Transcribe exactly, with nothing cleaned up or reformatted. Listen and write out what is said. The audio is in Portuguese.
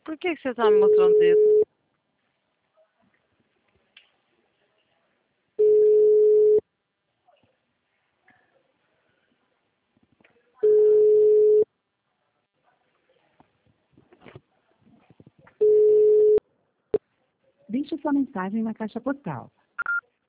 Por que que você tá me mostrando isso? Deixe sua mensagem na caixa postal.